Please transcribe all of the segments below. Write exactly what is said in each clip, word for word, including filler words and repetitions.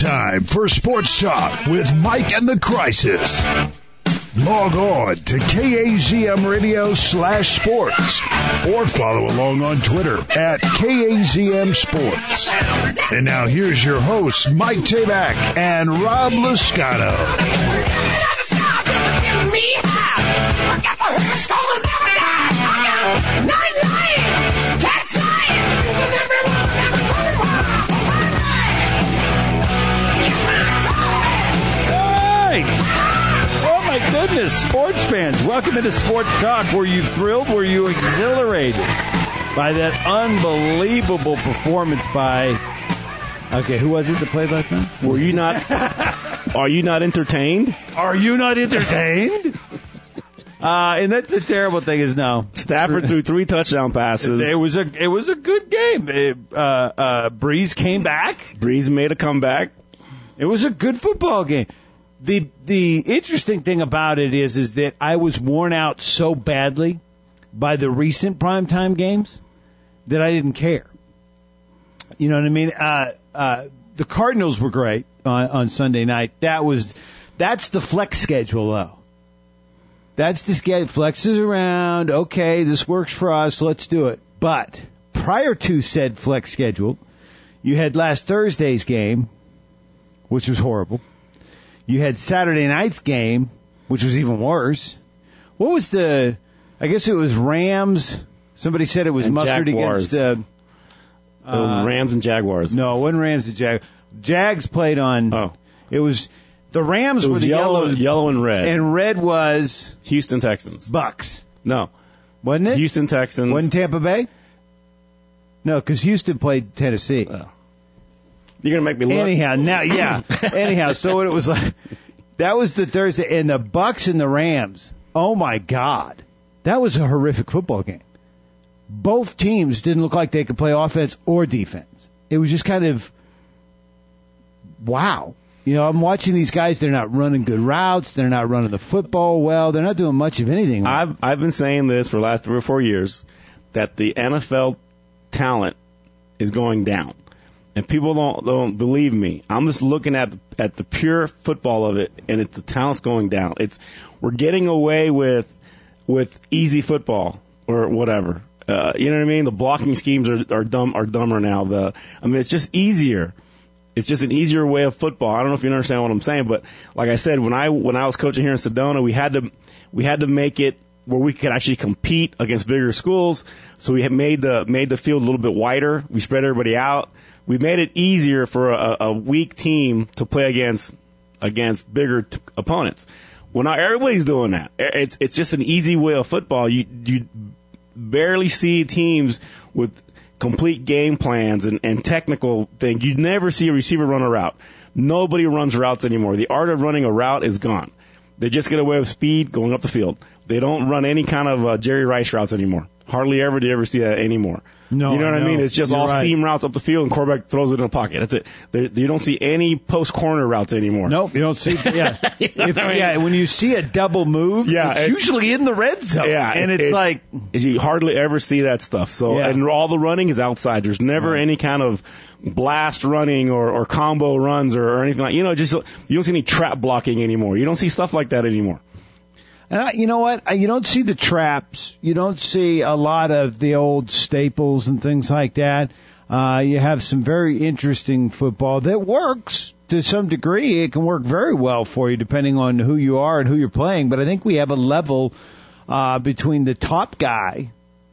time for Sports Talk with Mike and the Crisis. Log on to K A Z M Radio slash sports or follow along on Twitter at K A Z M Sports. And now here's your hosts, Mike Tabak and Rob Luscato. Oh my goodness, sports fans, welcome into Sports Talk. Were you thrilled? Were you exhilarated by that unbelievable performance by, okay, who was it that played last night? Were you not, are you not entertained? Are you not entertained? Uh, and that's the terrible thing is no. Stafford threw three touchdown passes. It was a, it was a good game. It, uh, uh, Breeze came back. Breeze made a comeback. It was a good football game. The the interesting thing about it is is that I was worn out so badly by the recent primetime games that I didn't care. You know what I mean? Uh, uh, the Cardinals were great on, on Sunday night. That was that's the flex schedule though. That's the schedule. Flexes around. Okay, this works for us. Let's do it. But prior to said flex schedule, you had last Thursday's game, which was horrible. You had Saturday night's game, which was even worse. What was the, I guess it was Rams. Somebody said it was and mustard Jaguars. against, uh, it was Rams and Jaguars. No, it wasn't Rams and Jags. Jags played on, oh. It was, the Rams it was were the yellow, yellow. Yellow and red. And red was? Houston Texans. Bucks. No. Wasn't it? Houston Texans. Wasn't Tampa Bay? No, because Houston played Tennessee. Oh. You're going to make me look. Anyhow, now, yeah. Anyhow, so what it was like, that was the Thursday, and the Bucks and the Rams, oh my God. That was a horrific football game. Both teams didn't look like they could play offense or defense. It was just kind of, wow. You know, I'm watching these guys, they're not running good routes, they're not running the football well, they're not doing much of anything. I've, I've been saying this for the last three or four years, that the N F L talent is going down. And people don't don't believe me. I'm just looking at the, at the pure football of it, and it's the talent's going down. It's we're getting away with with easy football or whatever. Uh, you know what I mean? The blocking schemes are are dumb are dumber now. The I mean, it's just easier. It's just an easier way of football. I don't know if you understand what I'm saying, but like I said, when I when I was coaching here in Sedona, we had to we had to make it where we could actually compete against bigger schools. So we had made the made the field a little bit wider. We spread everybody out. We made it easier for a, a weak team to play against against bigger t- opponents. Well, now everybody's doing that. It's it's just an easy way of football. You you barely see teams with complete game plans and, and technical thing. You never see a receiver run a route. Nobody runs routes anymore. The art of running a route is gone. They just get away with speed going up the field. They don't run any kind of uh, Jerry Rice routes anymore. Hardly ever do you ever see that anymore. No, you know what no, I mean? It's just all right. seam routes up the field, and quarterback throws it in the pocket. That's it. They, you don't see any post corner routes anymore. Nope, you don't see. Yeah, you know if, I mean? yeah. When you see a double move, yeah, it's, it's usually in the red zone. Yeah, and it's, it's like you hardly ever see that stuff. So, yeah. and all the running is outside. There's never right. any kind of blast running or, or combo runs or, or anything like. You know, just you don't see any trap blocking anymore. You don't see stuff like that anymore. And I, you know what? I, you don't see the traps. You don't see a lot of the old staples and things like that. Uh, you have some very interesting football that works to some degree. It can work very well for you depending on who you are and who you're playing. But I think we have a level uh, between the top guy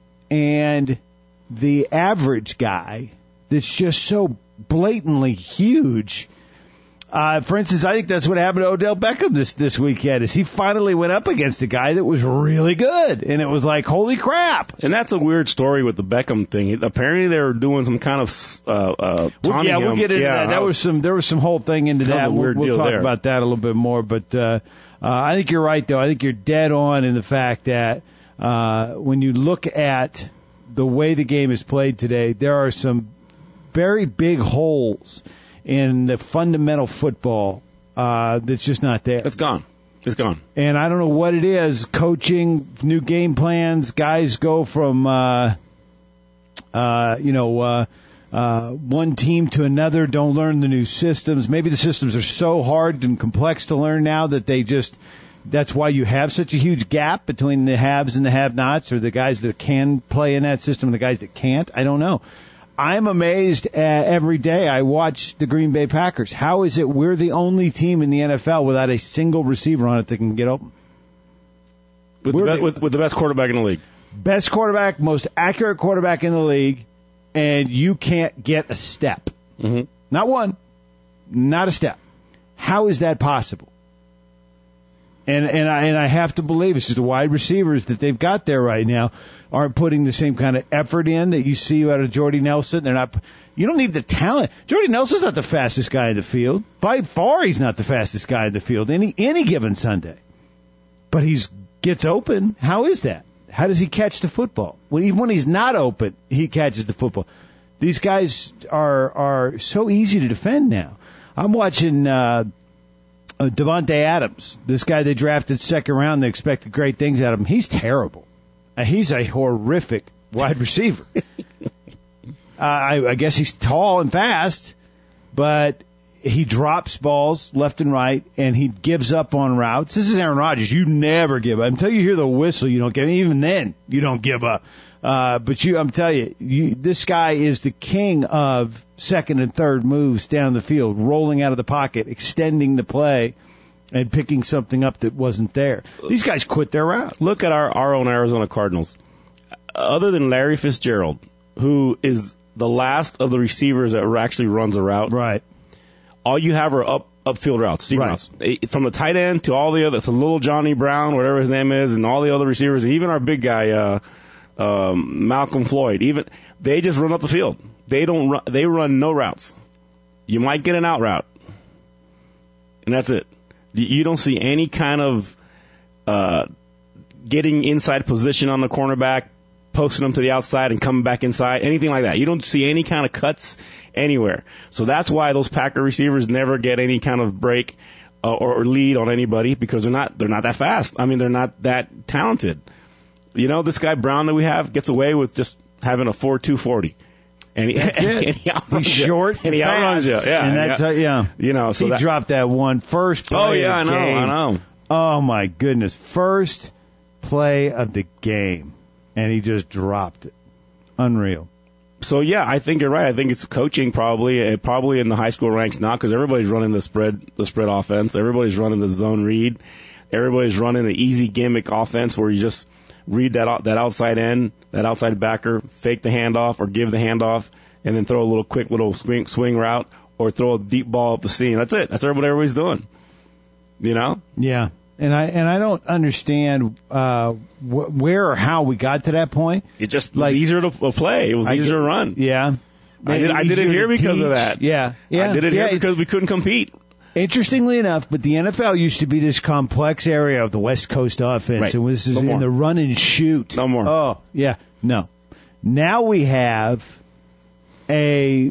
and the average guy that's just so blatantly huge. Uh, for instance, I think that's what happened to Odell Beckham this, this weekend, is he finally went up against a guy that was really good. And it was like, holy crap. And that's a weird story with the Beckham thing. Apparently they were doing some kind of, uh, uh, well, yeah, him. we'll get into yeah, that. That was some, there was some whole thing into that. We'll, weird we'll deal talk there. about that a little bit more. But, uh, uh, I think you're right, though. I think you're dead on in the fact that, uh, when you look at the way the game is played today, there are some very big holes in the fundamental football uh, that's just not there. It's gone. It's gone. And I don't know what it is. Coaching, new game plans, guys go from, uh, uh, you know, uh, uh, one team to another don't learn the new systems. Maybe the systems are so hard and complex to learn now that they just, that's why you have such a huge gap between the haves and the have-nots, or the guys that can play in that system and the guys that can't. I don't know. I'm amazed uh, every day I watch the Green Bay Packers. How is it we're the only team in the N F L without a single receiver on it that can get open? With the, be- with, with the best quarterback in the league. Best quarterback, most accurate quarterback in the league, and you can't get a step. Mm-hmm. Not one, not a step. How is that possible? And and I and I have to believe it's just the wide receivers that they've got there right now aren't putting the same kind of effort in that you see out of Jordy Nelson. They're not. You don't need the talent. Jordy Nelson's not the fastest guy in the field. By far, he's not the fastest guy in the field any any given Sunday. But he's gets open. How is that? How does he catch the football? When even when he's not open, he catches the football. These guys are are so easy to defend now. I'm watching. Uh, Uh, Devontae Adams, this guy they drafted second round, they expected great things out of him. He's terrible. Uh, he's a horrific wide receiver. uh, I, I guess he's tall and fast, but he drops balls left and right, and he gives up on routes. This is Aaron Rodgers. You never give up. Until you hear the whistle, you don't give up. Even then, you don't give up. Uh, but you, I'm telling you, you, this guy is the king of second and third moves down the field, rolling out of the pocket, extending the play, and picking something up that wasn't there. These guys quit their route. Look at our, our own Arizona Cardinals. Other than Larry Fitzgerald, who is the last of the receivers that actually runs a route, right? All you have are up upfield routes, seam right. routes, from the tight end to all the other, to little Johnny Brown, whatever his name is, and all the other receivers, and even our big guy. Uh, Um, Malcolm Floyd, even they just run up the field. They don't run, they run no routes. You might get an out route, and that's it. You don't see any kind of uh, getting inside position on the cornerback, posting them to the outside and coming back inside, anything like that. You don't see any kind of cuts anywhere. So that's why those Packer receivers never get any kind of break uh, or, or lead on anybody, because they're not they're not that fast. I mean, they're not that talented. You know, this guy Brown that we have gets away with just having a four two forty. And he, that's it. And he outruns He's you. short and he fast. outruns you. Yeah, and that's yeah. Uh, yeah. You know, so he that, dropped that one first play Oh yeah, of the I know, game. I know. Oh my goodness, first play of the game, and he just dropped it. Unreal. So yeah, I think you're right. I think it's coaching probably, uh, probably in the high school ranks now, because everybody's running the spread, the spread offense. Everybody's running the zone read. Everybody's running the easy gimmick offense where you just read that that outside end, that outside backer, fake the handoff or give the handoff, and then throw a little quick little swing, swing route or throw a deep ball up the seam. That's it. That's what everybody's doing. You know? Yeah. And I and I don't understand uh, wh- where or how we got to that point. It just like, was easier to play. It was I easier did, to run. Yeah. I did, I did it here because teach. of that. Yeah. Yeah. I did it yeah, here because we couldn't compete. Interestingly enough, but the N F L used to be this complex area of the West Coast offense, right. and this is no in more. the run and shoot. No more. Oh, yeah, no. Now we have a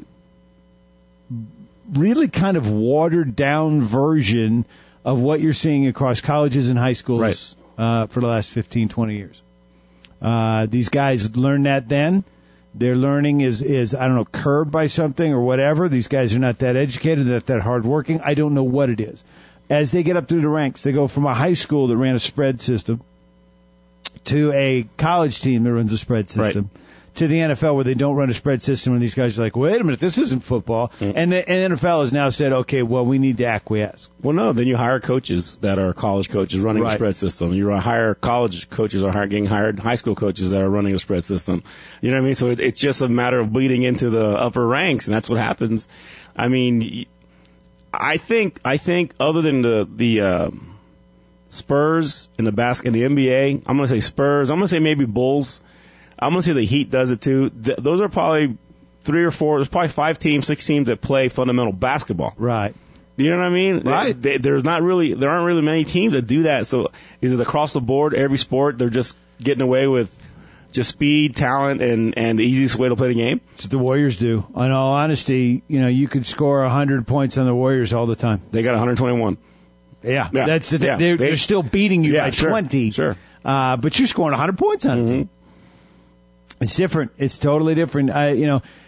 really kind of watered down version of what you're seeing across colleges and high schools right. uh, for the last fifteen, twenty years. Uh, these guys learned that then. Their learning is, is, I don't know, curbed by something or whatever. These guys are not that educated, not that hardworking. I don't know what it is. As they get up through the ranks, they go from a high school that ran a spread system to a college team that runs a spread system right. to the N F L where they don't run a spread system, and these guys are like, wait a minute, this isn't football. Mm-hmm. And the and N F L has now said, okay, well, we need to acquiesce. Well, no, then you hire coaches that are college coaches running right. a spread system. You hire college coaches are getting hired high school coaches that are running a spread system. You know what I mean? So it, it's just a matter of bleeding into the upper ranks, and that's what happens. I mean, I think I think other than the the uh, Spurs in the basket in the N B A, I'm going to say Spurs. I'm going to say maybe Bulls. I'm going to say the Heat does it too. Th- those are probably three or four. There's probably five teams, six teams that play fundamental basketball. Right. You know what I mean? Right. They, they, there's not really, there aren't really many teams that do that. So is it across the board, every sport, they're just getting away with just speed, talent, and, and the easiest way to play the game? That's what the Warriors do. In all honesty, you know, you could score one hundred points on the Warriors all the time. They got one hundred twenty-one. Yeah. Yeah. That's the thing. Yeah. They're, They- they're still beating you Yeah, by sure. twenty. Sure. Uh, but you're scoring one hundred points on Mhm. it. It's different. It's totally different. I, you know,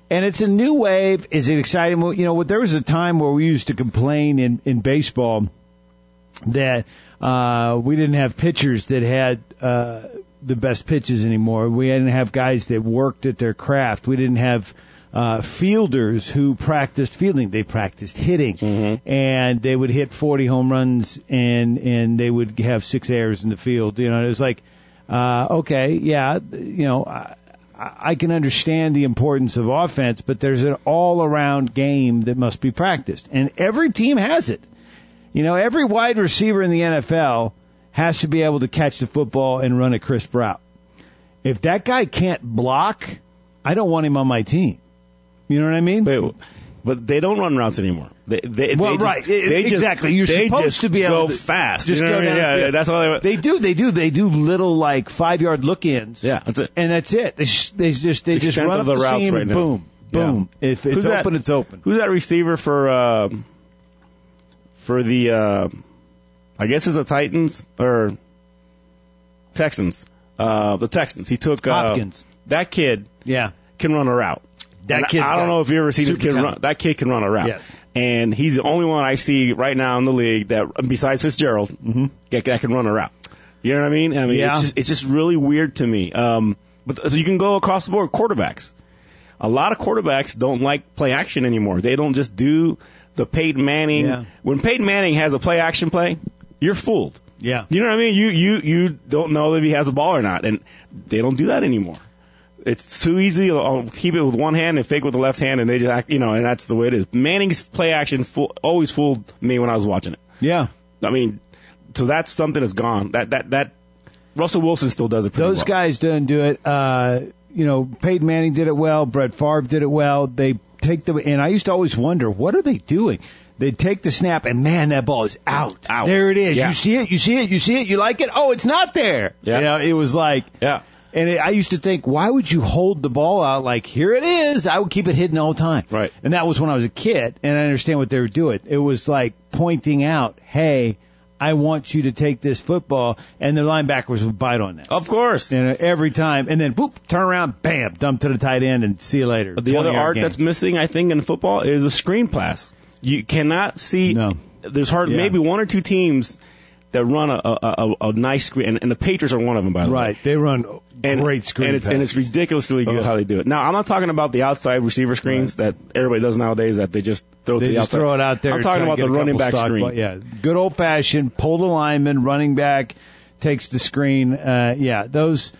And it's a new wave. Is it exciting? You know, there was a time where we used to complain in, in baseball that uh, we didn't have pitchers that had uh, the best pitches anymore. We didn't have guys that worked at their craft. We didn't have uh, fielders who practiced fielding. They practiced hitting, mm-hmm. and they would hit forty home runs, and and they would have six errors in the field. You know, it was like, uh, okay, yeah, you know. I, I can understand the importance of offense, but there's an all-around game that must be practiced. And every team has it. You know, every wide receiver in the N F L has to be able to catch the football and run a crisp route. If that guy can't block, I don't want him on my team. You know what I mean? Wait, but they don't run routes anymore. They, they, well, they right, just, they exactly. Just, You're they supposed just to be able go to fast. Just you know go what I mean? down. Yeah, that's all they. They do. They do. They do little like five yard look-ins. Yeah, that's it. And that's it. They, sh- they just they the just run up the, the routes seam right and now. boom, boom. Yeah. If it's Who's open, that? it's open. Who's that receiver for uh, for the? Uh, I guess it's the Titans or Texans. Uh, the Texans. He took uh, Hopkins. That kid. Yeah. Can run a route. That And kid's I don't got know if you ever seen this kid talent. run. That kid can run a route. Yes. And he's the only one I see right now in the league that, besides Fitzgerald, mm-hmm. that, that can run a route. You know what I mean? I mean, yeah. it's just it's just really weird to me. Um, but you can go across the board. Quarterbacks. A lot of quarterbacks don't like play action anymore. They don't just do the Peyton Manning. Yeah. When Peyton Manning has a play action play, you're fooled. Yeah. You know what I mean? You you you don't know if he has a ball or not, and they don't do that anymore. It's too easy. I'll keep it with one hand and fake with the left hand, and they just act, you know, and that's the way it is. Manning's play action fool, always fooled me when I was watching it. Yeah. I mean, so that's something that's gone. That that that Russell Wilson still does it pretty Those well. guys don't do it. Uh, you know, Peyton Manning did it well. Brett Favre did it well. They take the, and I used to always wonder, what are they doing? They take the snap, and man, that ball is out. Out. There it is. Yeah. You see it. You see it. You see it. You like it. Oh, it's not there. Yeah. You know, it was like. Yeah. And it, I used to think, why would you hold the ball out like, here it is? I would keep it hidden all the time. Right. And that was when I was a kid, and I understand what they were doing. It was like pointing out, hey, I want you to take this football, and the linebackers would bite on that. Of course. You know, every time. And then, boop, turn around, bam, dump to the tight end, and see you later. But the other art game. that's missing, I think, in football is a screen pass. You cannot see. No. There's hard, Yeah. maybe one or two teams that run a, a, a, a nice screen, and, and the Patriots are one of them, by the Right. way. They run And, great screen and it's, and it's passes. ridiculously good Ugh. how they do it. Now, I'm not talking about the outside receiver screens that everybody does nowadays that they just throw They to the just outside. throw it out there. I'm talking try about to the get a running couple back stock screen. ball- Yeah, good old fashioned. Pull the lineman, running back takes the screen. Uh, yeah, those,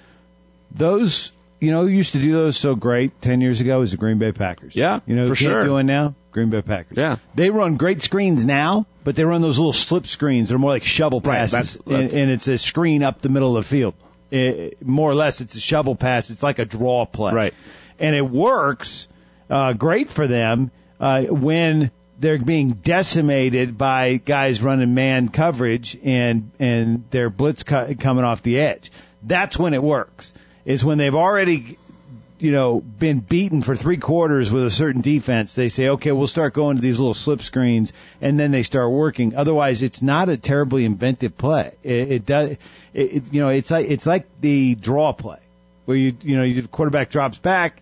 those, you know, who used to do those so great ten years ago was the Green Bay Packers. Yeah, you know, who for can't sure. doing now Green Bay Packers. Yeah. They run great screens now, but they run those little slip screens. They're more like shovel Right, passes, that's- that's- and, and it's a screen up the middle of the field. It, more or less, it's a shovel pass. It's like a draw play. Right. And it works uh, great for them uh, when they're being decimated by guys running man coverage and and their blitz co- coming off the edge. That's when it works. Is when they've already, you know, been beaten for three quarters with a certain defense. They say, okay, we'll start going to these little slip screens, and then they start working. Otherwise, it's not a terribly inventive play. It, it does, it, it, you know, it's like it's like the draw play where you you know you, the quarterback drops back,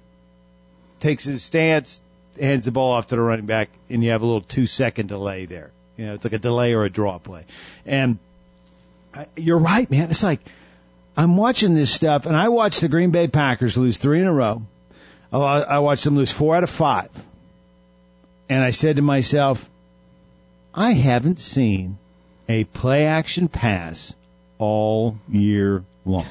takes his stance, hands the ball off to the running back, and you have a little two second delay there. You know, it's like a delay or a draw play. And I, you're right, man. It's like I'm watching this stuff, and I watched the Green Bay Packers lose three in a row. I, I watched them lose four out of five. And I said to myself, I haven't seen a play action pass all year long.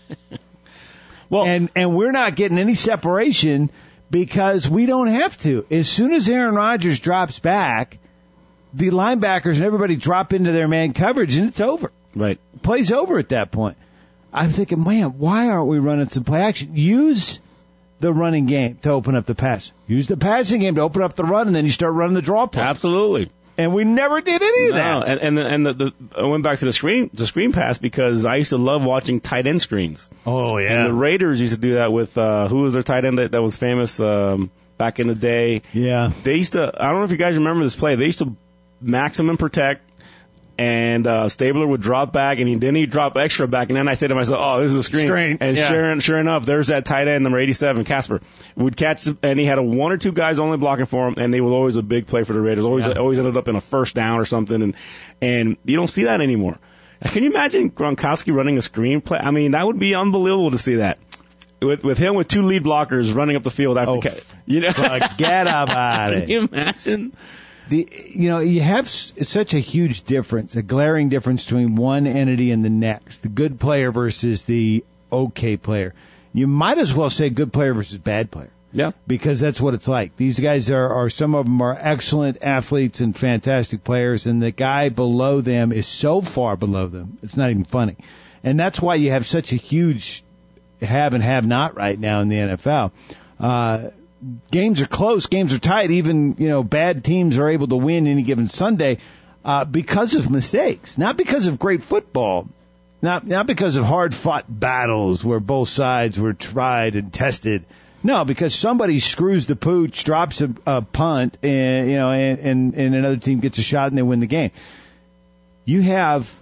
Well, and and we're not getting any separation because we don't have to. As soon as Aaron Rodgers drops back, the linebackers and everybody drop into their man coverage, and it's over. right. Play's over at that point. I'm thinking, man, why aren't we running some play action? Use the running game to open up the pass. Use the passing game to open up the run, and then you start running the draw play. Absolutely. And we never did any of No, that. and and the, and the, the I went back to the screen the screen pass because I used to love watching tight end screens. Oh, And the Raiders used to do that with uh, who was their tight end that, that was famous um, back in the day. Yeah. They used to. I don't know if you guys remember this play. They used to maximum protect and uh, Stabler would drop back, and he, then he'd drop extra back, and then I say to myself, oh, this is a screen. Screen, and yeah. sure, sure enough, there's that tight end, number eighty-seven, Casper. Would catch, and he had a one or two guys only blocking for him, and they were always a big play for the Raiders. Always, Yeah. always ended up in a first down or something, and and you don't see that anymore. Can you imagine Gronkowski running a screen play? I mean, that would be unbelievable to see that. With with him with two lead blockers running up the field after, Oh, ca- you know, forget about it. Can you imagine? The you know you have s- such a huge difference, a glaring difference between one entity and the next. The good player versus the okay player. You might as well say good player versus bad player. Yeah. Because that's what it's like. These guys are, are some of them are excellent athletes and fantastic players, and the guy below them is so far below them, it's not even funny. And that's why you have such a huge have and have not right now in the N F L. Uh, games are close, games are tight. Even, you know, bad teams are able to win any given Sunday uh, because of mistakes, not because of great football. Not not because of hard-fought battles where both sides were tried and tested. No, because somebody screws the pooch, drops a, a punt, and you know, and, and, and another team gets a shot and they win the game. You have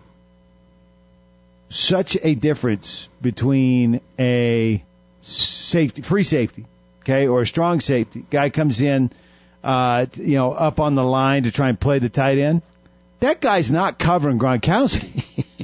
such a difference between a safety, free safety, okay, or a strong safety. Guy comes in, uh, you know, up on the line to try and play the tight end. That guy's not covering Gronkowski.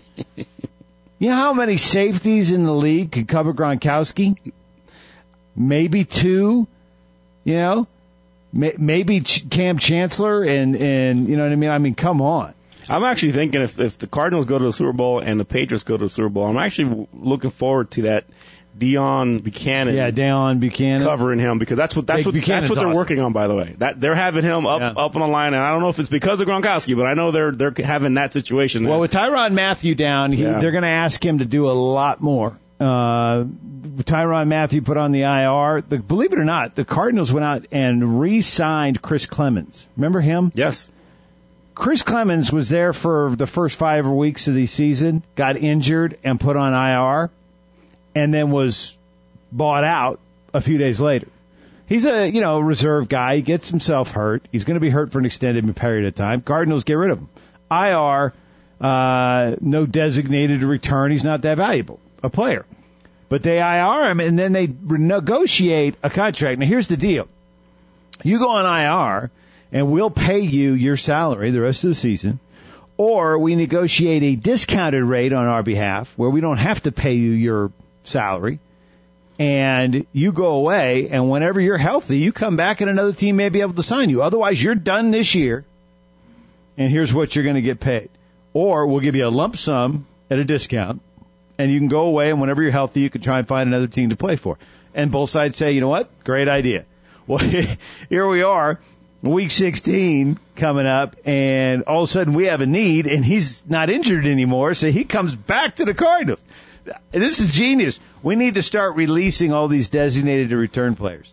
You know how many safeties in the league could cover Gronkowski? Maybe two, you know, maybe Cam Chancellor and, and, you know what I mean? I mean, come on. I'm actually thinking if, if the Cardinals go to the Super Bowl and the Patriots go to the Super Bowl, I'm actually looking forward to that Deion Buchanan. Yeah, Deion Buchanan. Covering him because that's what, that's Big what, Buchanan's that's what they're awesome. working on, by the way. That they're having him up, Yeah. up on the line, and I don't know if it's because of Gronkowski, but I know they're, they're having that situation. Well, with Tyrann Mathieu down, he, Yeah. they're going to ask him to do a lot more. Uh, Tyrann Mathieu put on the I R. The, believe it or not, the Cardinals went out and re-signed Chris Clemens. Remember him? Yes. Chris Clemens was there for the first five weeks of the season, got injured and put on I R, and then was bought out a few days later. He's a, you know, reserve guy. He gets himself hurt. He's going to be hurt for an extended period of time. Cardinals get rid of him. I R, uh, no designated return. He's not that valuable a player. But they I R him, and then they negotiate a contract. Now, here's the deal. You go on I R, and we'll pay you your salary the rest of the season, or we negotiate a discounted rate on our behalf where we don't have to pay you your salary, and you go away, and whenever you're healthy, you come back and another team may be able to sign you. Otherwise, you're done this year, and here's what you're going to get paid. Or we'll give you a lump sum at a discount, and you can go away, and whenever you're healthy, you can try and find another team to play for. And both sides say, you know what? Great idea. Well, here we are, week sixteen coming up, and all of a sudden we have a need, and he's not injured anymore, so he comes back to the Cardinals. This is genius. We need to start releasing all these designated to return players.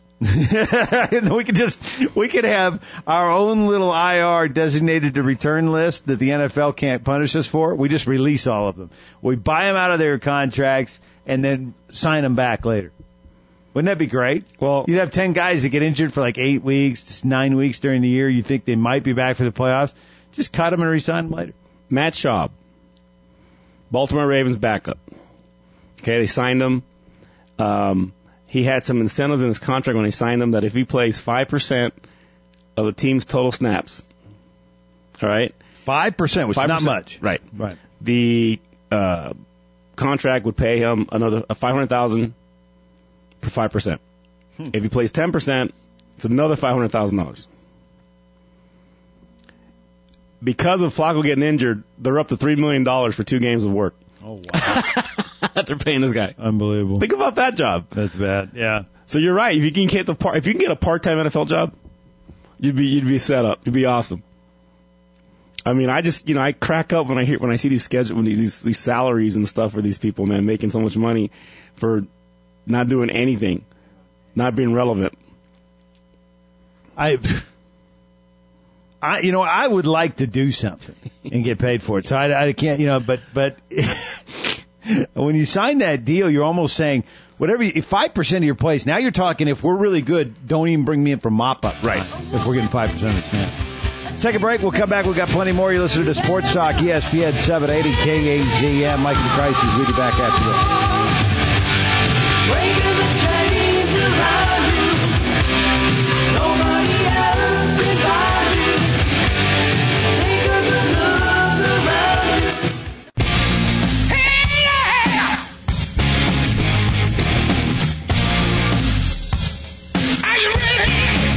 we could just, we could have our own little I R designated to return list that the N F L can't punish us for. We just release all of them. We buy them out of their contracts and then sign them back later. Wouldn't that be great? Well, you'd have ten guys that get injured for like eight weeks, nine weeks during the year. You think they might be back for the playoffs. Just cut them and re-sign them later. Matt Schaub, Baltimore Ravens backup. Okay, they signed him. Um, he had some incentives in his contract when they signed him that if he plays five percent of the team's total snaps, all right? five percent, which is not 5%, much. Right. Right. The uh, contract would pay him another a five hundred thousand dollars for five percent. Hmm. If he plays ten percent, it's another five hundred thousand dollars. Because of Flacco getting injured, they're up to three million dollars for two games of work. Oh, wow. They're paying this guy. Unbelievable. Think about that job. That's bad. Yeah. So you're right. If you can get the part, if you can get a part-time N F L job, you'd be you'd be set up. You'd be awesome. I mean, I just you know I crack up when I hear when I see these schedule when these these salaries and stuff for these people, man, making so much money for not doing anything, not being relevant. I. I, you know, I would like to do something and get paid for it. So I, I can't, you know, but, but when you sign that deal, you're almost saying, whatever, you, five percent of your plays, now you're talking, if we're really good, don't even bring me in for mop up. Right. If we're getting five percent of the snap. Let's take a break. We'll come back. We've got plenty more. You're listening to Sports Talk, E S P N seven eighty K A Z M. Mike and the Crisis. We'll be back after this. Breaking the chains around you. Nobody else beside you. Take a good look around you. Hey, yeah! Are you ready?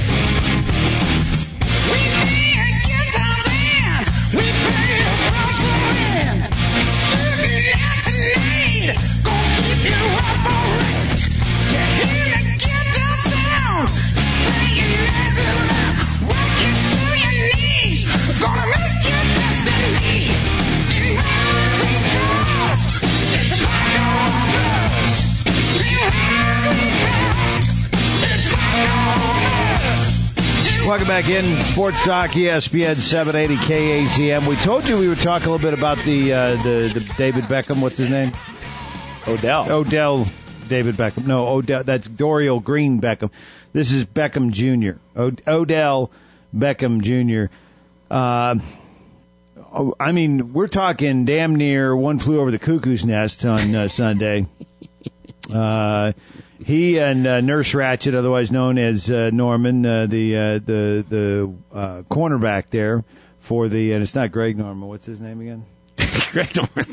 We play a guitar band. We play a Russian band. Shooting out tonight. Gonna keep you up all night. You hear the guitar sound. Playing nice and loud. Rock you to your knees. Gonna make your destiny. In Holy Ghost. It's like all us. In Holy Ghost. It's like all us. Welcome back in. Sports Talk, E S P N seven eighty K A Z M. We told you we would talk a little bit about the, uh, the, the David Beckham. What's his name? Odell. Odell David Beckham. No, Odell. That's Dorial Green Beckham. This is Beckham Junior Od- Odell Beckham Junior Uh, oh, I mean, we're talking damn near one flew over the cuckoo's nest on uh, Sunday. Uh, he and uh, Nurse Ratchet, otherwise known as uh, Norman, uh, the uh, the the uh, cornerback there for the, and it's not Greg Norman. What's his name again? Greg Norman.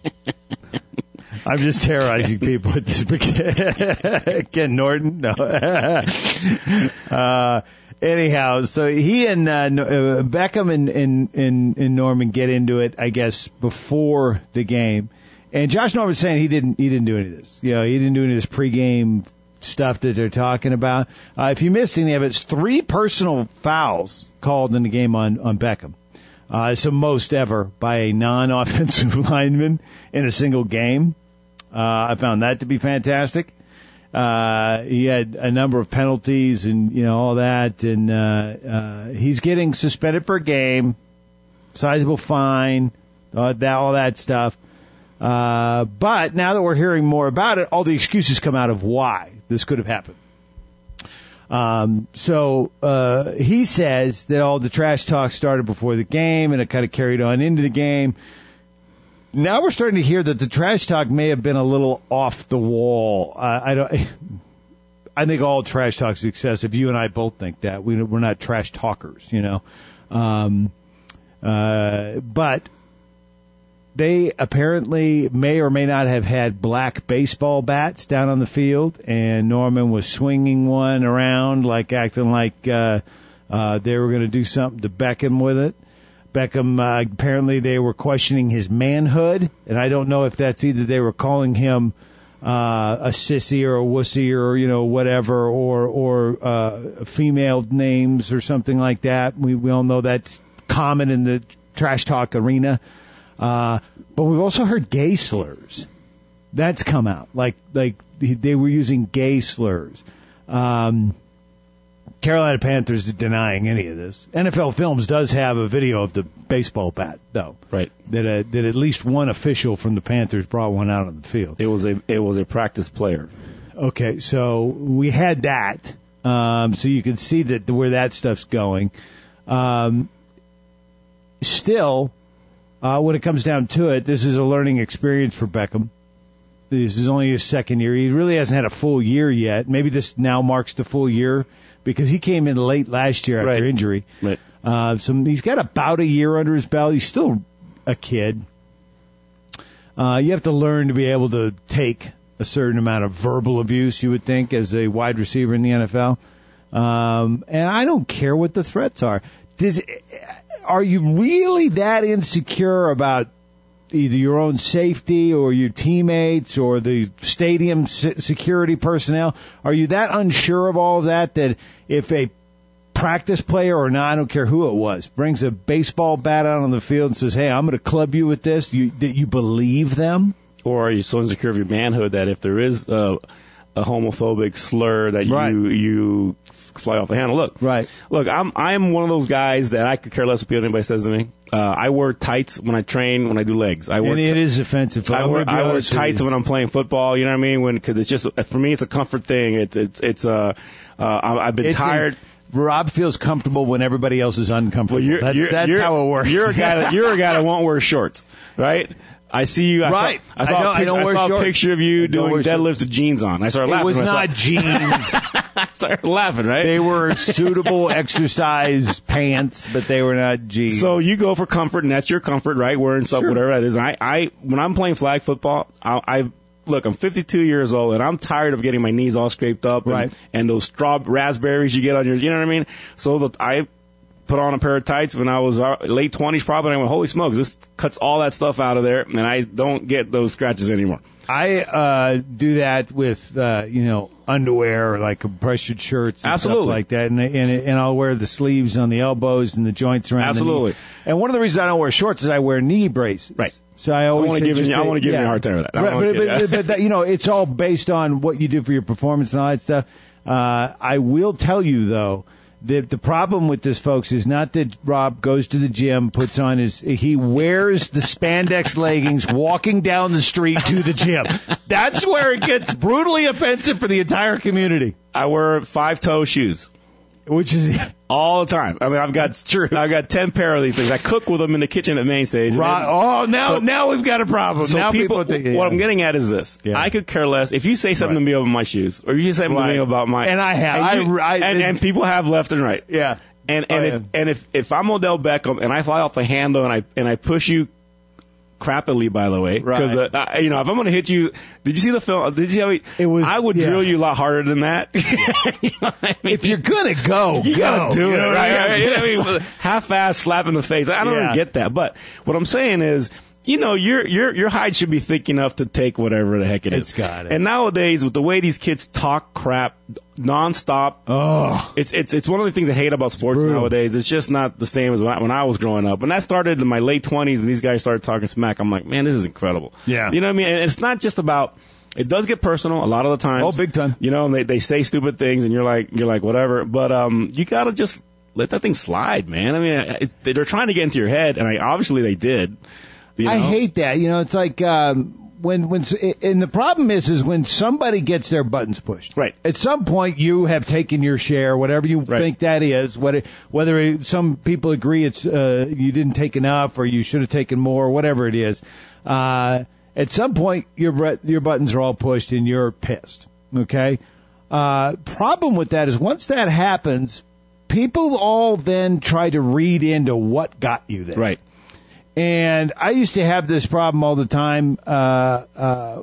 I'm just terrorizing people with this. Ken Norton? No. uh, anyhow, so he and uh, Beckham and, and, and, and Norman get into it, I guess, before the game. And Josh Norman's saying he didn't he didn't do any of this. You know, he didn't do any of this pregame stuff that they're talking about. Uh, if you missed any of it, it's three personal fouls called in the game on, on Beckham. Uh, it's the most ever by a non-offensive lineman in a single game. Uh, I found that to be fantastic. Uh, he had a number of penalties and, you know, all that. And, uh, uh, he's getting suspended for a game, sizable fine, uh, that, all that stuff. Uh, but now that we're hearing more about it, all the excuses come out of why this could have happened. Um, so, uh, he says that all the trash talk started before the game and it kind of carried on into the game. Now we're starting to hear that the trash talk may have been a little off the wall. Uh, I don't, I think all trash talk is excessive. You and I both think that. We, we're not trash talkers, you know. Um, uh, but they apparently may or may not have had black baseball bats down on the field, and Norman was swinging one around, like acting like uh, uh, they were going to do something to Beckham with it. Beckham, uh, apparently they were questioning his manhood, and I don't know if that's either they were calling him uh, a sissy or a wussy or, you know, whatever, or or uh, female names or something like that. We, we all know that's common in the trash talk arena. Uh, but we've also heard gay slurs. That's come out. Like, like they were using gay slurs. Um, Carolina Panthers are denying any of this. N F L Films does have a video of the baseball bat, though. Right. That uh, that at least one official from the Panthers brought one out on the field. It was a it was a practice player. Okay, so we had that. Um, so you can see that where that stuff's going. Um, still, uh, when it comes down to it, this is a learning experience for Beckham. This is only his second year. He really hasn't had a full year yet. Maybe this now marks the full year, because he came in late last year after right. injury. Right. Uh, so he's got about a year under his belt. He's still a kid. Uh, you have to learn to be able to take a certain amount of verbal abuse, you would think, as a wide receiver in the N F L. Um, and I don't care what the threats are. Does, are you really that insecure about either your own safety or your teammates or the stadium security personnel? Are you that unsure of all of that that if a practice player or not, I don't care who it was, brings a baseball bat out on the field and says, hey, I'm going to club you with this, you, that you believe them? Or are you so insecure of your manhood that if there is a, a homophobic slur that right. you you fly off the handle? Look, right. Look, I'm I'm one of those guys that I could care less what anybody says to me. Uh, I wear tights when I train, when I do legs. I wear and it t- is offensive. I wear, I wear tights when I'm playing football. You know what I mean? When because it's just for me, it's a comfort thing. It's it's it's uh, uh I've been it's tired. In, Rob feels comfortable when everybody else is uncomfortable. Well, you're, that's you're, that's you're, how it works. You're a guy that you're a guy that won't wear shorts, right? I see you. I Right. Saw, I saw, I don't- a, I picture, don't I wear saw a shorts. picture of you I don't doing wear shorts. deadlifts with jeans on. I started It laughing. was when I not saw- jeans. I started laughing, right? They were suitable exercise pants, but they were not jeans. So you go for comfort, and that's your comfort, right? Wearing stuff, Sure. whatever that is. And I, I, when I'm playing flag football, I, I look, I'm fifty-two years old, and I'm tired of getting my knees all scraped up, and, Right. and those straw raspberries you get on your, you know what I mean? So the, I put on a pair of tights when I was uh, late twenties, probably, and I went, holy smokes, this cuts all that stuff out of there, and I don't get those scratches anymore. I uh, do that with uh, you know underwear or like compression shirts and Absolutely. stuff like that, and, and and I'll wear the sleeves on the elbows and the joints around. Absolutely. The knee. And one of the reasons I don't wear shorts is I wear knee braces. Right. So I I always want to say give just you, I the- want to give yeah. you a hard time with that. I Right, don't but, wanna but, kid you. but that, you know, it's all based on what you do for your performance and all that stuff. Uh, I will tell you though that the problem with this, folks, is not that Rob goes to the gym, puts on his, he wears the spandex leggings, walking down the street to the gym. That's where it gets brutally offensive for the entire community. I wear five toe shoes. Which is All the time. I mean, I've got true. I've got ten pair of these things. I cook with them in the kitchen at main stage. and Right. then- Oh, now So- now we've got a problem. So now people, people, think, what I'm getting at is this: Yeah. I could care less if you say something Right. to me about my shoes, or you say something Right. to me about my. And I have. and, you- I- I- and, and people have left and right. yeah. And and Oh, if yeah. and if if I'm Odell Beckham and I fly off the handle and I and I push you crappily, by the way, Right. because uh, I- you know if I'm going to hit you, did you see the film? Did you see how he, It was- I would yeah. drill you a lot harder than that. You know what I mean? If you're gonna go, You go. gotta do You it, know what right? I right, mean? You know what I mean? Half-ass slap in the face. I don't Yeah. really get that, but what I'm saying is, you know, your your your hide should be thick enough to take whatever the heck it is. It's got it. And nowadays, with the way these kids talk crap nonstop, Oh, it's it's it's one of the things I hate about sports brutal. nowadays. It's just not the same as when I, when I was growing up. And that started in my late twenties, and these guys started talking smack. I'm like, man, this is incredible. Yeah. You know what I mean? And it's not just about. It does get personal a lot of the times. Oh, big time. You know, and they they say stupid things, and you're like you're like whatever. But um, you gotta just let that thing slide, man. I mean, it, they're trying to get into your head, and I obviously they did. You I know? hate that. You know, it's like um, when when and the problem is is when somebody gets their buttons pushed. Right. At some point, you have taken your share, whatever you Right. think that is. Whether whether it, some people agree it's uh, you didn't take enough or you should have taken more, whatever it is. Uh, at some point, your bre- your buttons are all pushed and you're pissed. Okay. Uh, problem with that is once that happens, people all then try to read into what got you there. Right. And I used to have this problem all the time uh, uh,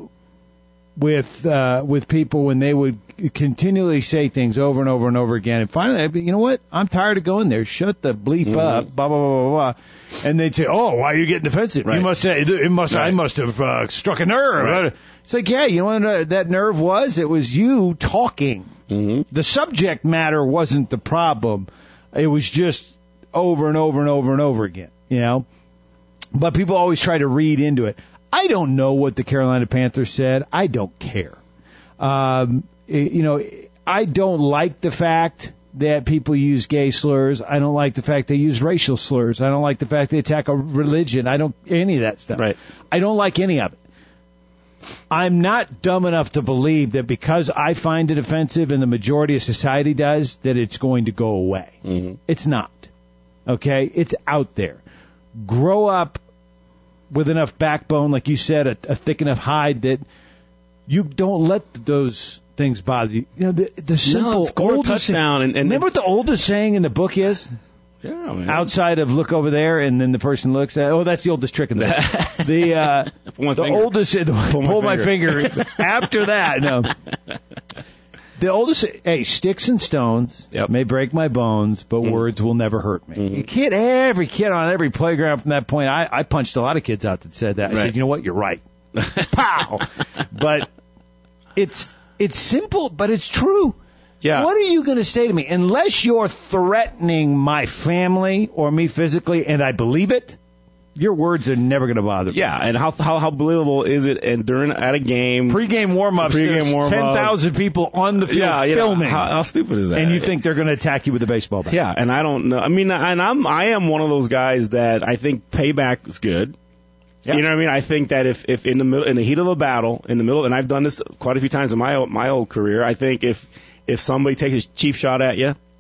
with uh, with people when they would continually say things over and over and over again. And finally, I'd be, you know what? I'm tired of going there. Shut the bleep Mm-hmm. up. Blah blah blah blah blah. And they'd say, "Oh, why are you getting defensive? Right. You must say it must. I Right. must have uh, struck a nerve." Right. It's like, yeah, you know what uh, that nerve was? It was you talking. Mm-hmm. The subject matter wasn't the problem. It was just over and over and over and over again. You know. But people always try to read into it. I don't know what the Carolina Panthers said. I don't care. Um, it- you know, I don't like the fact that people use gay slurs. I don't like the fact they use racial slurs. I don't like the fact they attack a religion. I don't any of that stuff. Right. I don't like any of it. I'm not dumb enough to believe that because I find it offensive and the majority of society does, that it's going to go away. Mm-hmm. It's not. Okay? It's out there. Grow up with enough backbone, like you said, a, a thick enough hide that you don't let those things bother you. You know, the, the simple score a oldest touchdown and- and- remember what the oldest saying in the book is? Yeah, man. Outside of look over there, and then the person looks at, oh, that's the oldest trick in the book. The, uh, Pull my the finger. oldest, pull, my my finger. After that, no. The oldest, hey, sticks and stones Yep. may break my bones, but words will never hurt me. Mm-hmm. You kid, every kid on every playground from that point, I, I punched a lot of kids out that said that. I Right. said, you know what, you're right. Pow! But it's, it's simple, but it's true. Yeah. What are you going to say to me? Unless you're threatening my family or me physically, and I believe it, your words are never going to bother me. Yeah, and how how how believable is it? And during at a game, Pre-game warm-ups, Pre-game there's warm-up. ten thousand people on the field yeah, yeah. filming, How, how stupid is that? and you think they're going to attack you with a baseball bat. Yeah, and I don't know. I mean, and I'm I am one of those guys that I think payback is good. Yeah. You know what I mean? I think that if if in the middle in the heat of a battle, in the middle, and I've done this quite a few times in my old, my old career, I think if if somebody takes a cheap shot at you,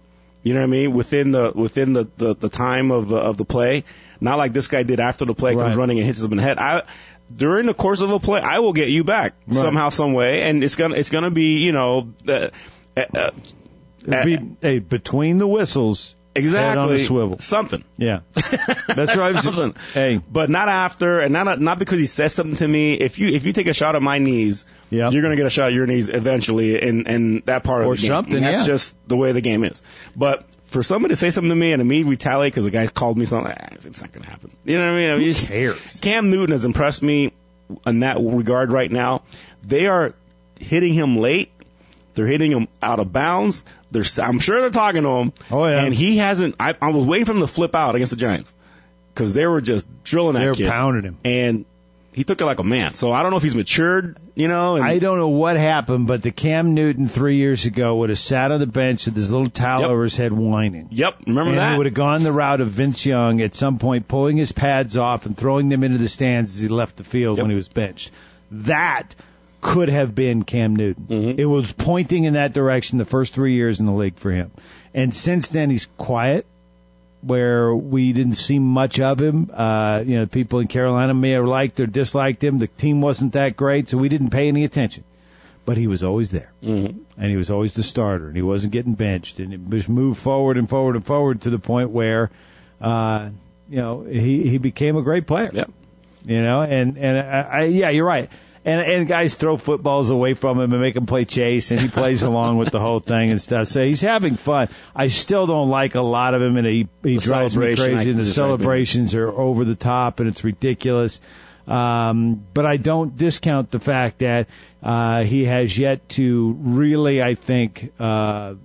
You know what I mean? Within the within the, the, the time of the of the play, not like this guy did after the play, Right. comes running and hits him in the head. I during the course of a play, I will get you back Right. somehow, some way, and it's gonna it's gonna be you know. Uh, uh, It'd be, hey, between the whistles, Exactly. head on a swivel. Something. Yeah. That's right. Something. Hey. But not after, and not not because he says something to me. If you if you take a shot at my knees, Yep. you're going to get a shot at your knees eventually, in, in that part of Or the game. something, And that's yeah. just the way the game is. But for somebody to say something to me and me retaliate because the guy called me something, ah, it's not going to happen. You know what I mean? I mean Who just- cares? Cam Newton has impressed me in that regard right now. They are hitting him late. They're hitting him out of bounds. They're, I'm sure they're talking to him. Oh, yeah. And he hasn't. I, I was waiting for him to flip out against the Giants because they were just drilling that They're kid. pounding him. And he took it like a man. So I don't know if he's matured, you know. And I don't know what happened, but the Cam Newton three years ago would have sat on the bench with his little towel Yep. over his head whining. Yep, remember and that? he would have gone the route of Vince Young at some point, pulling his pads off and throwing them into the stands as he left the field Yep. when he was benched. That could have been Cam Newton. Mhm. It was pointing in that direction the first three years in the league for him. And since then, he's quiet, where we didn't see much of him. Uh, you know, people in Carolina may have liked or disliked him. The team wasn't that great, so we didn't pay any attention. But he was always there. Mhm. And he was always the starter, and he wasn't getting benched. And it was moved forward and forward and forward to the point where, uh, you know, he, he became a great player. Yep. You know, and, and I, I, yeah, you're right. And, and guys throw footballs away from him and make him play chase, and he plays along with the whole thing and stuff. So he's having fun. I still don't like a lot of him, and he, he The drives me celebration, crazy. I And the just like celebrations are over the top, and it's ridiculous. Um, but I don't discount the fact that uh, he has yet to really, I think, uh,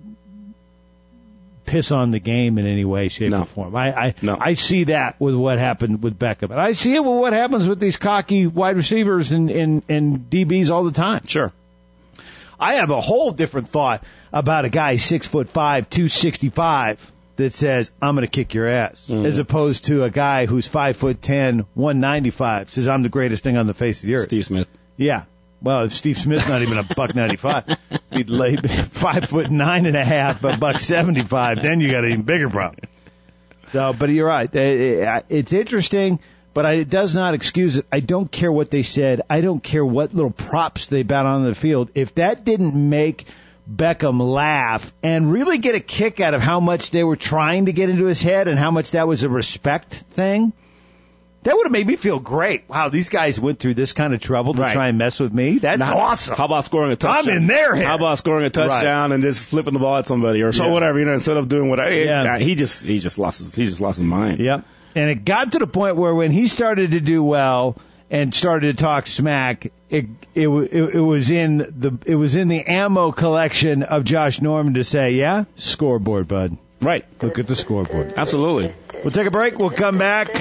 piss on the game in any way, shape, No. or form. I I, No. I see that with what happened with Beckham, and I see it with what happens with these cocky wide receivers and and, and D Bs all the time. Sure. I have a whole different thought about a guy six foot five, two sixty five that says I'm going to kick your ass, Mhm. as opposed to a guy who's five foot ten, one ninety five says I'm the greatest thing on the face of the earth. Steve Smith. Yeah. Well, if Steve Smith's not even a buck ninety five, he'd lay five foot nine and a half, but buck seventy five. Then you got an even bigger problem. So, but you're right. It's interesting, but it does not excuse it. I don't care what they said. I don't care what little props they bet on the field. If that didn't make Beckham laugh and really get a kick out of how much they were trying to get into his head and how much that was a respect thing, that would have made me feel great. Wow, these guys went through this kind of trouble to Right. try and mess with me. That's Now, awesome. How about scoring a touchdown? I'm in their head. How about scoring a touchdown and just flipping the ball at somebody or so Yeah. whatever, you know, instead of doing what I, Yeah. he just he just lost his he just lost his mind. Yep. And it got to the point where when he started to do well and started to talk smack, it it wa- it, it was in the it was in the ammo collection of Josh Norman to say, yeah, scoreboard, bud. Right. Look at the scoreboard. Absolutely. We'll take a break. We'll come back.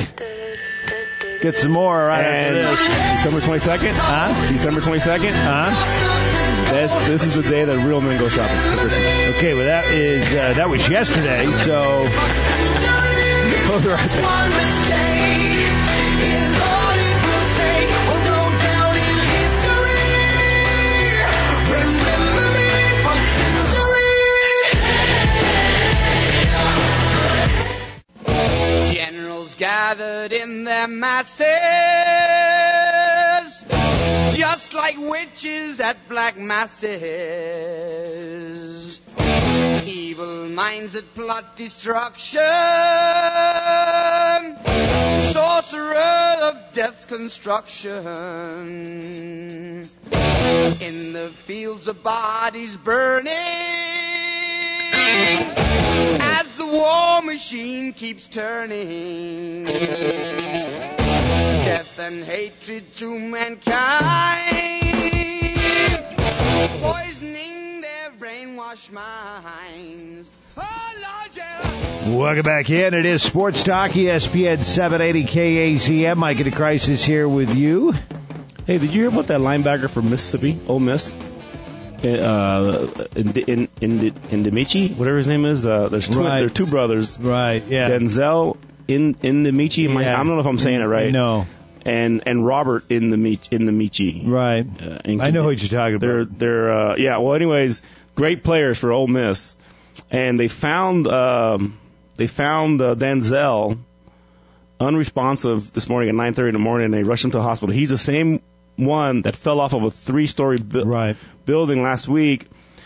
Get some more right after And this. December twenty-second? Huh? December twenty-second? Huh? That's, this is the day that real men go shopping for Christmas. Okay, well that is uh, that was yesterday, so we'll be right back. Generals gathered in their masses, just like witches at black masses. Evil minds that plot destruction, sorcerer of death's construction. In the fields of bodies burning, as the war machine keeps turning. Death and hatred to mankind, poisoning their brainwashed minds. Oh, Lord, yeah. Welcome back in. It is Sports Talk, E S P N seven eighty K A Z M. Mike and the Crisis here with you. Hey, did you hear about that linebacker from Mississippi, Ole Miss? Uh, in in in in Demichi, whatever his name is. Uh, there's two, Right. there are two brothers. Right, yeah. Denzel in in Demichi. I Yeah. don't know if I'm saying it right. No. And and Robert in the Mich in the Michi. Right. Uh, in- I know what you're talking They're about. they're uh, yeah. Well, anyways, great players for Ole Miss. and they found um, they found uh, Denzel unresponsive this morning at nine thirty in the morning, and they rushed him to the hospital. He's the same one that fell off of a three-story bu- Right. building last week.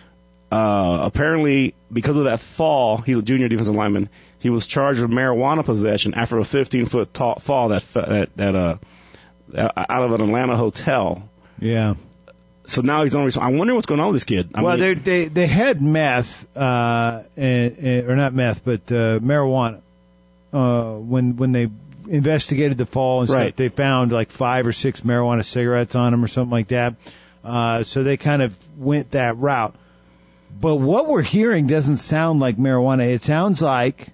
Uh, apparently, because of that fall, he's a junior defensive lineman. He was charged with marijuana possession after a fifteen-foot tall fall that fe- that, that uh, out of an Atlanta hotel. Yeah. So now he's on. I wonder what's going on with this kid. I well, mean, they they they had meth, uh, and, and, or not meth, but uh, marijuana. Uh, when when they investigated the fall and stuff, Right. they found like five or six marijuana cigarettes on him or something like that. Uh, so they kind of went that route. But what we're hearing doesn't sound like marijuana. It sounds like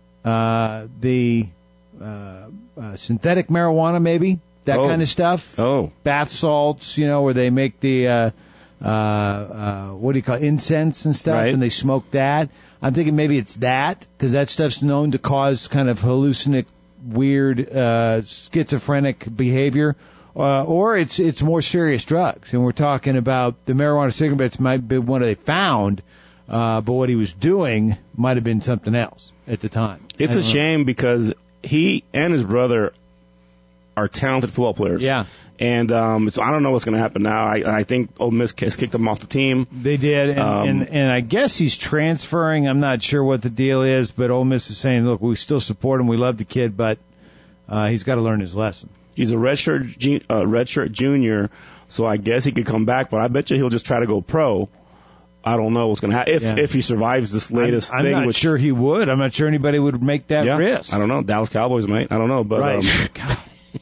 uh, the uh, uh, synthetic marijuana, maybe that Oh. kind of stuff. oh, Bath salts, you know, where they make the uh, uh, uh, what do you call it, incense and stuff, Right. and they smoke that. I'm thinking maybe it's that because that stuff's known to cause kind of hallucinic, weird, uh, schizophrenic behavior. Uh, or it's it's more serious drugs, and we're talking about the marijuana cigarettes might be what they found, uh, but what he was doing might have been something else at the time. it's I a don't know. shame because he and his brother are talented football players. Yeah. And um, so I don't know what's going to happen now. I, I think Ole Miss has kicked him off the team. They did, and, Um, and and I guess he's transferring. I'm not sure what the deal is, but Ole Miss is saying, look, we still support him. We love the kid, but uh, he's got to learn his lesson. He's a redshirt ju- uh, redshirt junior, so I guess he could come back. But I bet you he'll just try to go pro. I don't know what's going to happen if Yeah. if he survives this latest I'm, I'm thing. not which, sure he would. I'm not sure anybody would make that yeah, risk. I don't know. Dallas Cowboys, mate. I don't know, but Right. um, God.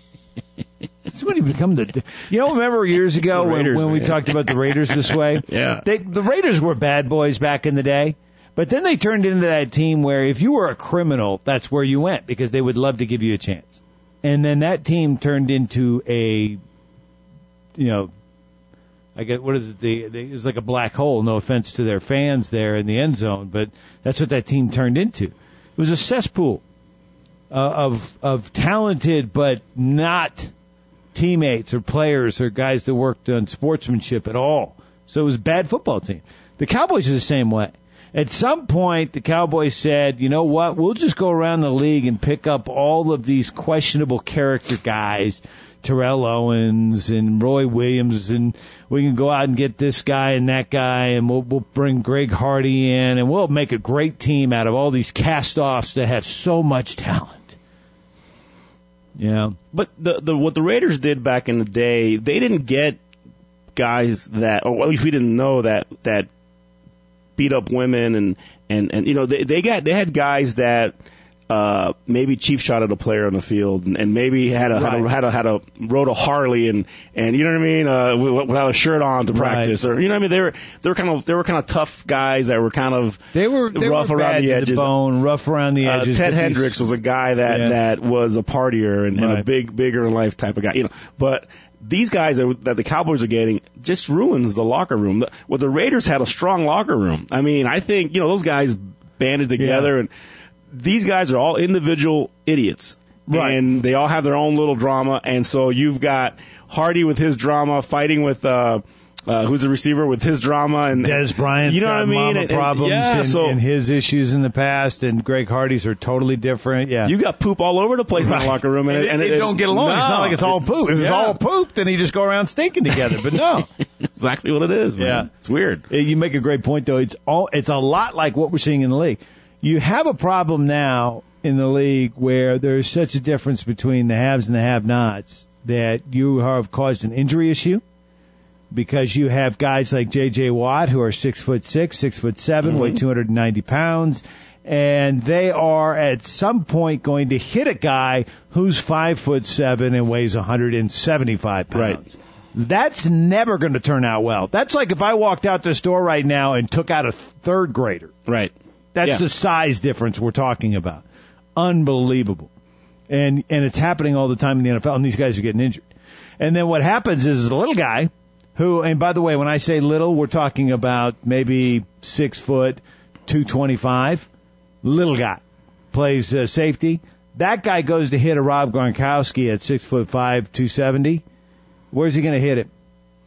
That's when he become the. You know, remember years ago The when, Raiders, when we man. talked about the Raiders this way? Yeah. They, the Raiders were bad boys back in the day, but then they turned into that team where if you were a criminal, that's where you went because they would love to give you a chance. And then that team turned into a, you know, I get what is it? The, the, it was like a black hole. No offense to their fans there in the end zone, but that's what that team turned into. It was a cesspool uh, of of talented but not teammates or players or guys that worked on sportsmanship at all. So it was a bad football team. The Cowboys are the same way. At some point, the Cowboys said, you know what, we'll just go around the league and pick up all of these questionable character guys, Terrell Owens and Roy Williams, and we can go out and get this guy and that guy, and we'll, we'll bring Greg Hardy in, and we'll make a great team out of all these cast-offs that have so much talent. Yeah. But the the what the Raiders did back in the day, they didn't get guys that, or at least we didn't know that that beat up women and and and you know they they got they had guys that uh maybe cheap shot at a player on the field and, and maybe had a, had a had a had a rode a Harley and and you know what I mean uh wi- without a shirt on to practice Right. or you know what I mean they were they were kind of they were kind of tough guys that were kind of They were, they rough were around bad the to edges. the bone, rough around the Uh, edges. Ted but Hendricks these- was a guy that, Yeah. that was a partier and, and a Right. big, bigger in life type of guy, you know. But these guys that, that the Cowboys are getting just ruins the locker room. The, well, the Raiders had a strong locker room. I mean, I think you know those guys banded together, Yeah. and these guys are all individual idiots, Right. and they all have their own little drama. And so you've got Hardy with his drama, fighting with. Uh, Uh, who's the receiver with his drama and Des Bryant's you know got what I mean? mama And- and- problems yeah, and, so and his issues in the past, and Greg Hardy's are totally different. Yeah, you got poop all over the place in that locker room, and, and, and they it, don't get along. It's not no. like it's all poop. If it was Yeah. all poop, then he just go around stinking together. But no, exactly what it is, man. Yeah. It's weird. Uh, you make a great point though. It's all it's a lot like what we're seeing in the league. You have a problem now in the league where there's such a difference between the haves and the have-nots that you have caused an injury issue. Because you have guys like J J. Watt who are six foot six, six foot seven, Mm-hmm. weigh two hundred ninety pounds, and they are at some point going to hit a guy who's five foot seven and weighs one hundred seventy-five pounds. Right. That's never going to turn out well. That's like if I walked out this door right now and took out a third grader. Right. That's Yeah. the size difference we're talking about. Unbelievable. And and it's happening all the time in the N F L, and these guys are getting injured. And then what happens is the little guy, who, and by the way, when I say little, we're talking about maybe six foot, two twenty-five, little guy, plays uh, safety. That guy goes to hit a Rob Gronkowski at six foot five, two seventy. Where's he going to hit him?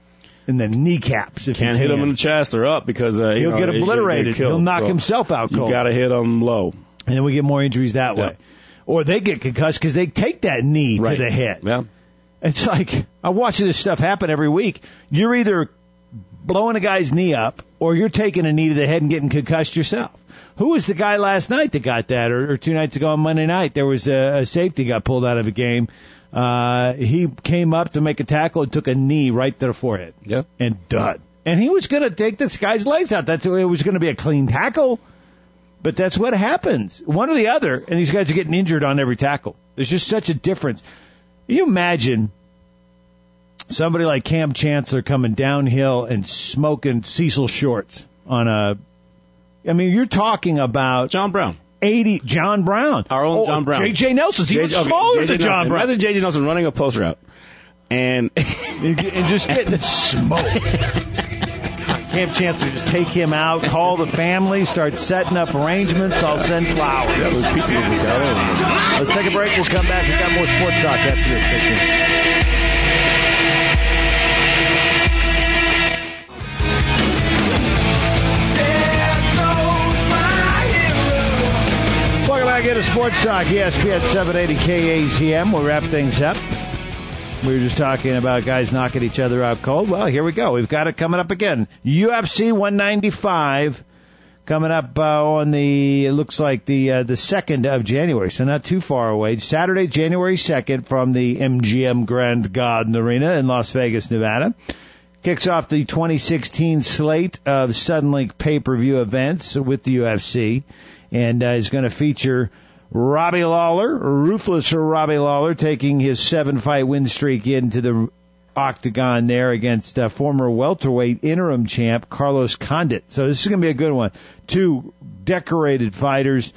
in the kneecaps. If Can't you hit can. him in the chest or up because uh, you He'll know, get he's gonna obliterated. killed. He'll knock So himself out cold. You got to hit him low. And then we get more injuries that way. Yeah. Or they get concussed because they take that knee Right. to the head. Yeah. It's like, I'm watching this stuff happen every week. You're either blowing a guy's knee up or you're taking a knee to the head and getting concussed yourself. Who was the guy last night that got that, or, or two nights ago on Monday night? There was a, a safety got pulled out of a game. Uh, he came up to make a tackle and took a knee right to the forehead. Yeah. And done. And he was going to take this guy's legs out. That's it was going to be a clean tackle. But that's what happens. One or the other, and these guys are getting injured on every tackle. There's just such a difference. You imagine somebody like Cam Chancellor coming downhill and smoking Cecil shorts on a, I mean, you're talking about John Brown. eighty, John Brown. Our own oh, John Brown. J J. Nelson's even J J okay, smaller J J than John Nelson. Brown. Imagine J J. Nelson running a post route. And, and just getting smoked. Cam Chancellor just take him out, call the family, start setting up arrangements. I'll send flowers. that was pieces of this guy. Let's take a break. We'll come back. We've got more sports talk after this. Stay tuned. Welcome back into Sports Talk, E S P N seven eighty K A Z M. We'll wrap things up. We were just talking about guys knocking each other out cold. Well, here we go. We've got it coming up again. U F C one ninety-five coming up uh, on the, it looks like the uh, the second of January, so not too far away. Saturday, January second from the M G M Grand Garden Arena in Las Vegas, Nevada. Kicks off the twenty sixteen slate of Suddenlink pay-per-view events with the U F C and uh, is going to feature Robbie Lawler, ruthless Robbie Lawler, taking his seven-fight win streak into the octagon there against uh, former welterweight interim champ Carlos Condit. So this is going to be a good one. Two decorated fighters.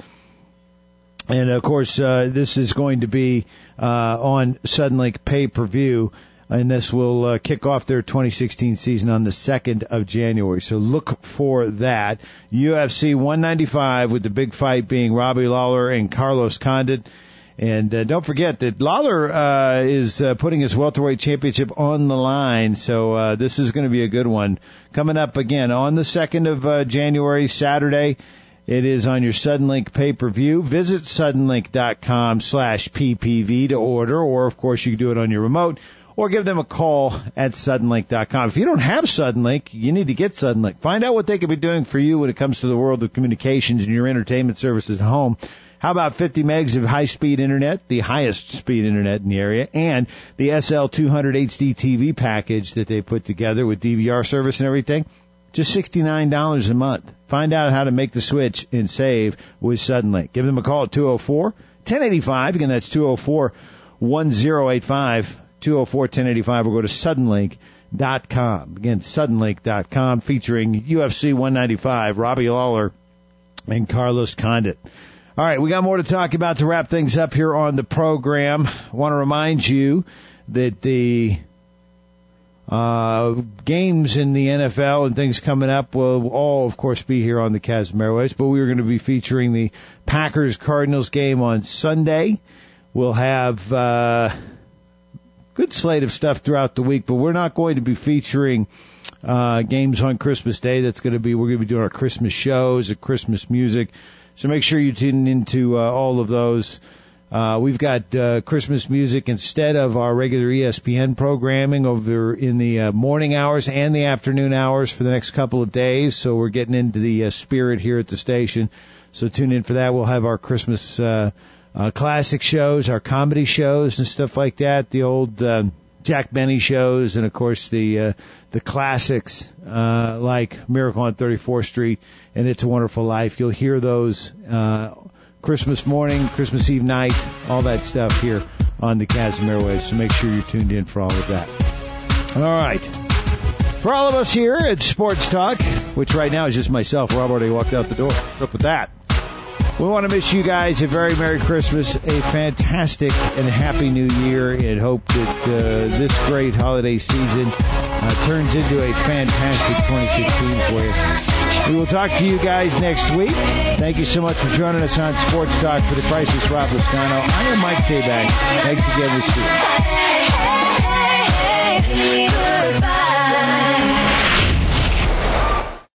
And, of course, uh, this is going to be uh, on Suddenlink pay-per-view. And this will uh, kick off their twenty sixteen season on the second of January. So look for that. U F C one ninety-five with the big fight being Robbie Lawler and Carlos Condit. And uh, don't forget that Lawler uh, is uh, putting his welterweight championship on the line. So uh, this is going to be a good one. Coming up again on the second of uh, January, Saturday. It is on your Suddenlink pay-per-view. Visit suddenlink.com slash ppv to order. Or, of course, you can do it on your remote. Or give them a call at suddenlink dot com. If you don't have Suddenlink, you need to get Suddenlink. Find out what they could be doing for you when it comes to the world of communications and your entertainment services at home. How about fifty megs of high-speed internet, the highest speed internet in the area, and the S L two hundred H D T V package that they put together with D V R service and everything? Just sixty-nine dollars a month. Find out how to make the switch and save with Suddenlink. Give them a call at two oh four, ten eighty-five. Again, that's two oh four, one oh eight five. two oh four, ten eighty-five, or go to suddenlink dot com. Again, suddenlink dot com, featuring U F C one ninety-five, Robbie Lawler and Carlos Condit. All right, we got more to talk about to wrap things up here on the program. I want to remind you that the uh games in the N F L and things coming up will all, of course, be here on the Chasm Airways, but we are going to be featuring the Packers-Cardinals game on Sunday. We'll have uh good slate of stuff throughout the week, but we're not going to be featuring uh games on Christmas Day. That's going to be, we're going to be doing our Christmas shows, and Christmas music. So make sure you tune into uh, all of those. Uh we've got uh Christmas music instead of our regular E S P N programming over in the uh, morning hours and the afternoon hours for the next couple of days. So we're getting into the uh, spirit here at the station. So tune in for that. We'll have our Christmas uh Uh, classic shows, our comedy shows and stuff like that, the old uh, Jack Benny shows, and of course the uh, the classics uh, like Miracle on thirty-fourth Street and It's a Wonderful Life. You'll hear those uh, Christmas morning, Christmas Eve night, all that stuff here on the Chasm Airwaves. So make sure you're tuned in for all of that. All right. For all of us here at Sports Talk, which right now is just myself, Rob already walked out the door. What's up with that? We want to wish you guys a very Merry Christmas, a fantastic and happy New Year, and hope that uh, this great holiday season uh, turns into a fantastic twenty sixteen for you. We will talk to you guys next week. Thank you so much for joining us on Sports Talk. For the Crisis, Rob Lascano, I am Mike Tabak. Thanks again. We'll see you. Goodbye.